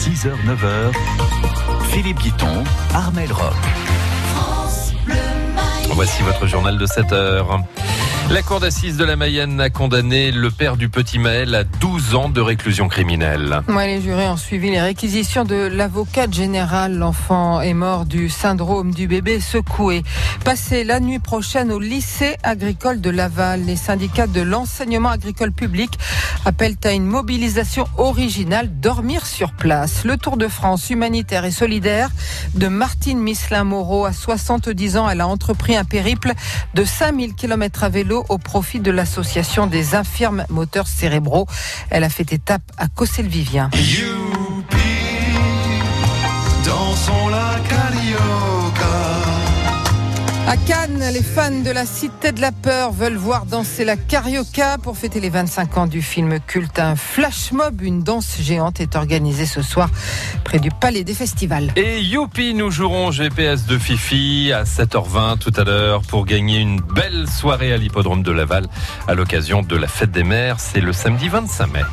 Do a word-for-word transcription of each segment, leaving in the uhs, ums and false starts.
six heures neuf heures, Philippe Guiton, Armel Rock. Voici votre journal de sept heures. La cour d'assises de la Mayenne a condamné le père du petit Maël à douze ans de réclusion criminelle. Ouais, les jurés ont suivi les réquisitions de l'avocate générale. L'enfant est mort du syndrome du bébé secoué. Passé la nuit prochaine au lycée agricole de Laval, les syndicats de l'enseignement agricole public appellent à une mobilisation originale, dormir sur place. Le Tour de France humanitaire et solidaire de Martine Misselin-Moreau. À soixante-dix ans, elle a entrepris un périple de cinq mille kilomètres à vélo au profit de l'association des infirmes moteurs cérébraux. Elle a fait étape à Cossé-le-Vivien. Youpi, dansons la carioca. À Cannes, les fans de la Cité de la Peur veulent voir danser la carioca pour fêter les vingt-cinq ans du film culte. Un flash mob, une danse géante, est organisée ce soir près du Palais des Festivals. Et youpi, nous jouerons G P S de Fifi à sept heures vingt tout à l'heure pour gagner une belle soirée à l'hippodrome de Laval à l'occasion de la fête des mères. C'est le samedi vingt-cinq mai.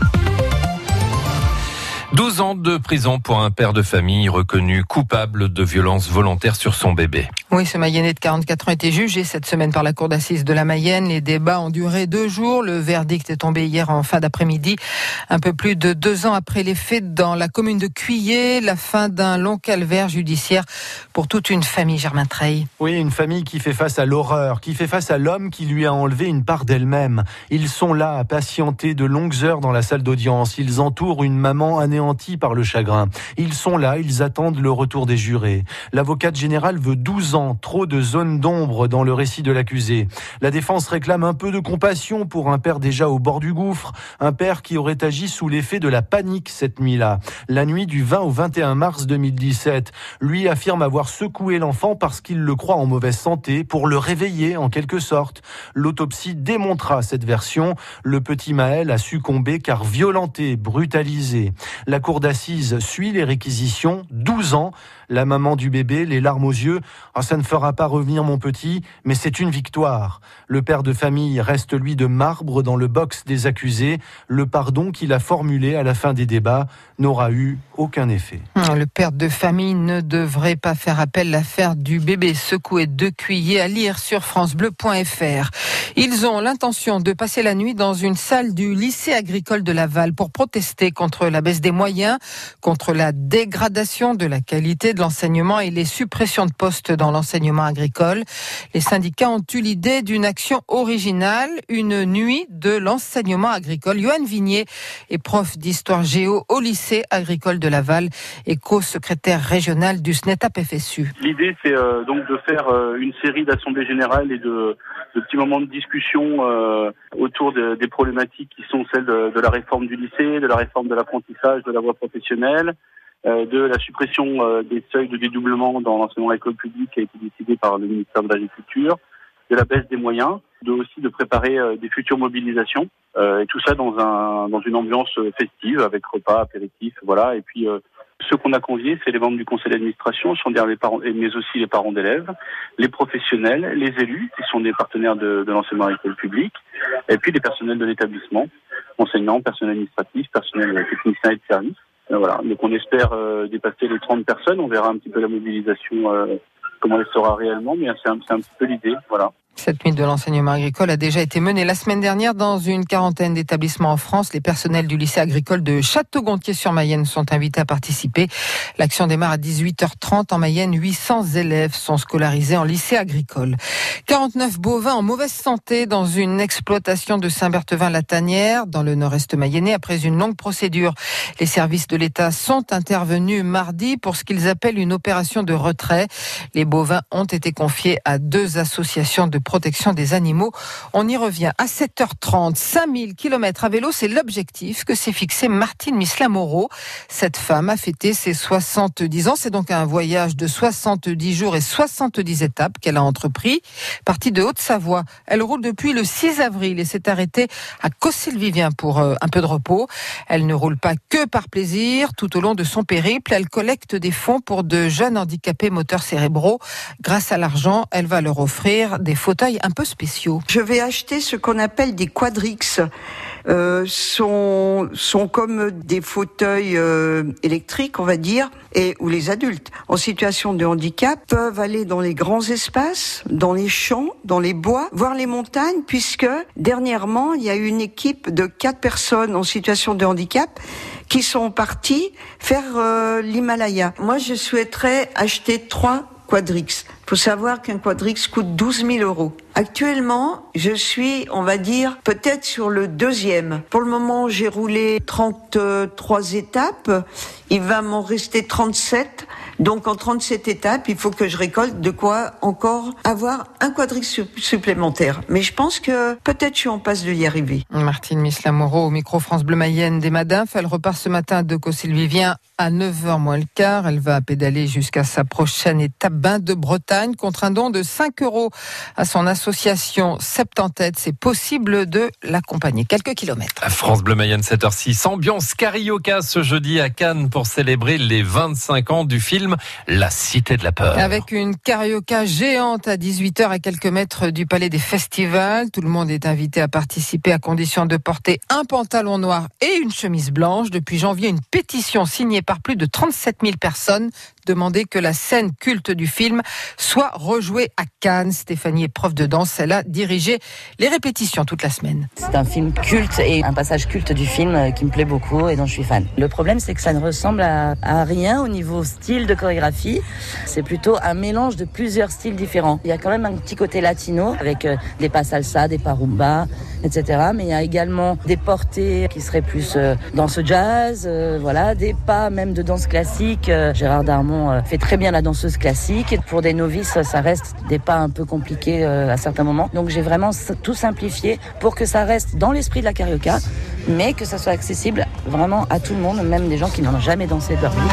douze ans de prison pour un père de famille reconnu coupable de violence volontaire sur son bébé. Oui, ce Mayennais de quarante-quatre ans a été jugé cette semaine par la cour d'assises de la Mayenne. Les débats ont duré deux jours. Le verdict est tombé hier en fin d'après-midi. Un peu plus de deux ans après les faits dans la commune de Cuillé, la fin d'un long calvaire judiciaire pour toute une famille, Germain Treille. Oui, une famille qui fait face à l'horreur, qui fait face à l'homme qui lui a enlevé une part d'elle-même. Ils sont là à patienter de longues heures dans la salle d'audience. Ils entourent une maman anéantie par le chagrin. Ils sont là, ils attendent le retour des jurés. L'avocate générale veut douze ans, trop de zones d'ombre dans le récit de l'accusé. La défense réclame un peu de compassion pour un père déjà au bord du gouffre, un père qui aurait agi sous l'effet de la panique cette nuit-là. La nuit du vingt au vingt et un mars deux mille dix-sept, lui affirme avoir secoué l'enfant parce qu'il le croit en mauvaise santé, pour le réveiller en quelque sorte. L'autopsie démontra cette version. Le petit Maël a succombé car violenté, brutalisé. La cour d'assises suit les réquisitions, douze ans. La maman du bébé, les larmes aux yeux. Oh, ça ne fera pas revenir mon petit, mais c'est une victoire. Le père de famille reste lui de marbre dans le box des accusés. Le pardon qu'il a formulé à la fin des débats n'aura eu aucun effet. Le père de famille ne devrait pas faire appel. L'affaire du bébé secoué de Cuillé à lire sur francebleu point f r. Ils ont l'intention de passer la nuit dans une salle du lycée agricole de Laval pour protester contre la baisse des moyens, contre la dégradation de la qualité de l'enseignement et les suppressions de postes dans l'enseignement agricole. Les syndicats ont eu l'idée d'une action originale, une nuit de l'enseignement agricole. Yoann Vignier est prof d'histoire géo au lycée agricole de Laval et co-secrétaire régional du S N E T A P F S U. L'idée, c'est euh, donc de faire euh, une série d'assemblées générales et de, de petits moments de discussion euh, autour de, des problématiques qui sont celles de, de la réforme du lycée, de la réforme de l'apprentissage, de la voie professionnelle, euh, de la suppression euh, des seuils de dédoublement dans l'enseignement agricole public qui a été décidé par le ministère de l'Agriculture, de la baisse des moyens, de aussi de préparer euh, des futures mobilisations, euh, et tout ça dans un dans une ambiance festive avec repas, apéritifs, voilà. Et puis euh, ceux qu'on a conviés, c'est les membres du conseil d'administration, sont derrière les parents, mais aussi les parents d'élèves, les professionnels, les élus, qui sont des partenaires de, de l'enseignement agricole public, et puis les personnels de l'établissement, enseignants, personnel administratif, personnel technicien et de service. Et voilà. Donc on espère euh, dépasser les trente personnes. On verra un petit peu la mobilisation, euh, comment elle sera réellement, mais c'est un, c'est un petit peu l'idée. Voilà. Cette nuit de l'enseignement agricole a déjà été menée la semaine dernière dans une quarantaine d'établissements en France. Les personnels du lycée agricole de Château-Gontier-sur-Mayenne sont invités à participer. L'action démarre à dix-huit heures trente. En Mayenne, huit cents élèves sont scolarisés en lycée agricole. quarante-neuf bovins en mauvaise santé dans une exploitation de Saint-Berthevin-la-Tanière, dans le nord-est mayennais. Après une longue procédure, les services de l'État sont intervenus mardi pour ce qu'ils appellent une opération de retrait. Les bovins ont été confiés à deux associations de protection des animaux. On y revient à sept heures trente. cinq mille kilomètres à vélo, c'est l'objectif que s'est fixé Martine Misselin-Moreau. Cette femme a fêté ses soixante-dix ans. C'est donc un voyage de soixante-dix jours et soixante-dix étapes qu'elle a entrepris. Partie de Haute-Savoie, elle roule depuis le six avril et s'est arrêtée à Cossé-le-Vivien pour euh, un peu de repos. Elle ne roule pas que par plaisir. Tout au long de son périple, elle collecte des fonds pour de jeunes handicapés moteurs cérébraux. Grâce à l'argent, elle va leur offrir des fauteuils un peu spéciaux. Je vais acheter ce qu'on appelle des quadrix. euh, sont sont comme des fauteuils euh, électriques, on va dire, et où les adultes en situation de handicap peuvent aller dans les grands espaces, dans les champs, dans les bois, voir les montagnes, puisque dernièrement, il y a eu une équipe de quatre personnes en situation de handicap qui sont partis faire euh, l'Himalaya. Moi, je souhaiterais acheter trois Quadrix. Il faut savoir qu'un Quadrix coûte douze mille euros. Actuellement, je suis, on va dire, peut-être sur le deuxième. Pour le moment, j'ai roulé trente-trois étapes. Il va m'en rester trente-sept. Donc, en trente-sept étapes, il faut que je récolte de quoi encore avoir un Quadrix supplémentaire. Mais je pense que peut-être je suis en passe de y arriver. Martine Misla-Moreau au micro France Bleu Mayenne des Madinf. Elle repart ce matin de Caux-Sylvivien à neuf heures moins le quart. Elle va pédaler jusqu'à sa prochaine étape Bain de Bretagne contre un don de cinq euros à son association Septantête. C'est possible de l'accompagner. Quelques kilomètres. France Bleu Mayenne sept heures six. Ambiance carioca ce jeudi à Cannes pour célébrer les vingt-cinq ans du film La Cité de la Peur. Avec une carioca géante à dix-huit heures à quelques mètres du Palais des Festivals. Tout le monde est invité à participer à condition de porter un pantalon noir et une chemise blanche. Depuis janvier, une pétition signée par plus de trente-sept mille personnes demandait que la scène culte du film soit rejouée à Cannes. Stéphanie est prof de danse. Elle a dirigé les répétitions toute la semaine. C'est un film culte et un passage culte du film qui me plaît beaucoup et dont je suis fan. Le problème, c'est que ça ne ressemble à, à rien au niveau style de chorégraphie. C'est plutôt un mélange de plusieurs styles différents. Il y a quand même un petit côté latino avec euh, des pas salsa, des pas rumba, et cetera. Mais il y a également des portées qui seraient plus euh, danse jazz, euh, voilà, des pas même de danse classique. Euh, Gérard Darmon euh, fait très bien la danseuse classique. Et pour des novices, ça reste des pas un peu compliqués euh, à certains moments. Donc j'ai vraiment tout simplifié pour que ça reste dans l'esprit de la carioca, mais que ça soit accessible vraiment à tout le monde, même des gens qui n'ont jamais dansé de leur vie.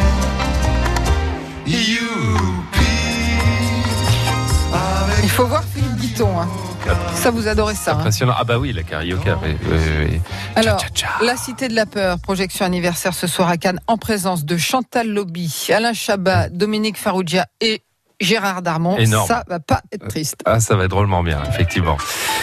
Il faut voir Philippe Guiton. Hein. Ça, vous adorez ça. Impressionnant. Hein. Ah bah oui, la carioca. Oui, oui, oui. Alors, tcha, tcha, tcha. La Cité de la Peur, projection anniversaire ce soir à Cannes, en présence de Chantal Lobby, Alain Chabat, Dominique Farrugia et Gérard Darmon. Énorme. Ça va pas être triste. Ah, ça va être drôlement bien, effectivement.